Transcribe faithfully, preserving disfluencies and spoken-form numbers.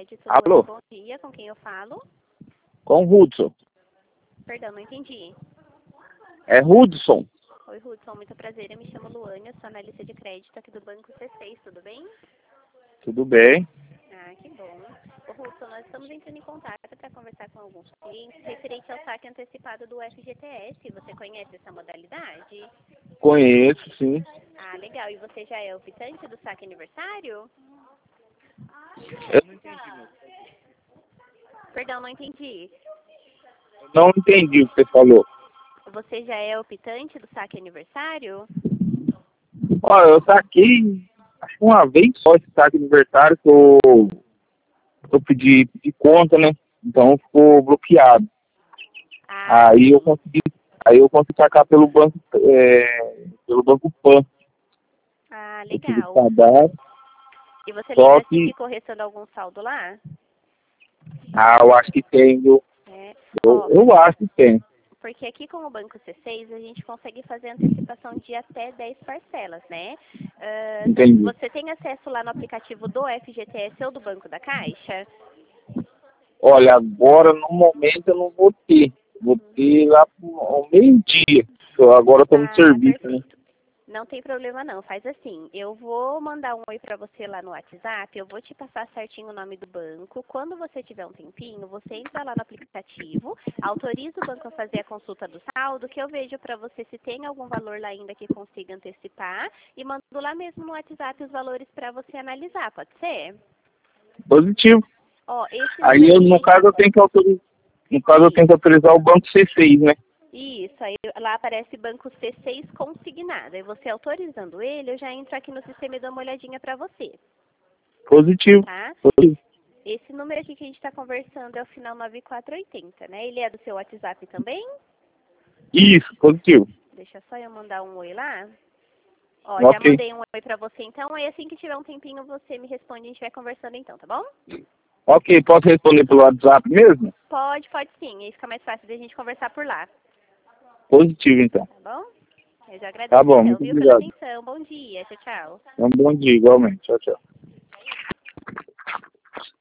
Cred, tudo Alô? bom? Bom dia, com quem eu falo? Com o Hudson. Perdão, não entendi. É Hudson. Oi, Hudson, muito prazer, eu me chamo Luânia, sou analista de crédito aqui do Banco C seis, tudo bem? Tudo bem? Ah, que bom. Ô, Hudson, nós estamos entrando em contato para conversar com alguns clientes referente ao saque antecipado do F G T S. Você conhece essa modalidade? Conheço, sim. Ah, legal. E você já é optante do saque aniversário? Eu Perdão, não entendi. não entendi o que você falou. Você já é optante do saque aniversário? Ó, eu saquei, acho que uma vez só esse saque aniversário que eu, eu pedi, pedi conta, né? Então ficou bloqueado. Ah, Aí eu sim. consegui, aí eu consegui sacar pelo banco, é, pelo banco Pan. Ah, Eu fiz o legal. cadastro, E você só lembra se que, ficou restando algum saldo lá? ah, eu acho que tem, viu? É. Eu, Ó, eu acho que tem. porque aqui com o Banco C seis a gente consegue fazer antecipação de até dez parcelas, né? Ah, não- Entendi. você tem acesso lá no aplicativo do F G T S ou do Banco da Caixa? Olha, agora no momento eu não vou ter. Vou ter lá pro- ao meio-dia. Eu agora estou no Ah, serviço, né? perfeito. Não tem problema não, faz assim, eu vou mandar um oi pra você lá no WhatsApp, eu vou te passar certinho o nome do banco, quando você tiver um tempinho, você entra lá no aplicativo, autoriza o banco a fazer a consulta do saldo, que eu vejo pra você se tem algum valor lá ainda que consiga antecipar, e mando lá mesmo no WhatsApp os valores pra você analisar, pode ser? Positivo. Ó, esse Aí número eu, no aqui, caso eu tenho que autorizar. No caso eu tenho que isso, autorizar o banco C seis, né? isso, aí lá aparece banco C seis consignado, aí você autorizando ele, eu já entro aqui no sistema e dou uma olhadinha pra você. Positivo. Tá? Positivo. Esse número aqui que a gente está conversando é o final nove quatro oito zero, né? Ele é do seu WhatsApp também? Isso, positivo. Deixa só eu mandar um oi lá. Ó, já Ok. mandei um oi pra você então. Aí assim que tiver um tempinho você me responde e a gente vai conversando então, tá bom? Ok, posso responder pelo WhatsApp mesmo? Pode, pode sim. Aí fica mais fácil da gente conversar por lá, Positivo, então. tá bom? Eu já Tá agradeço bom, então, muito viu, pela obrigado. atenção. Bom dia. Tchau, tchau. Um bom dia, igualmente. Tchau, tchau.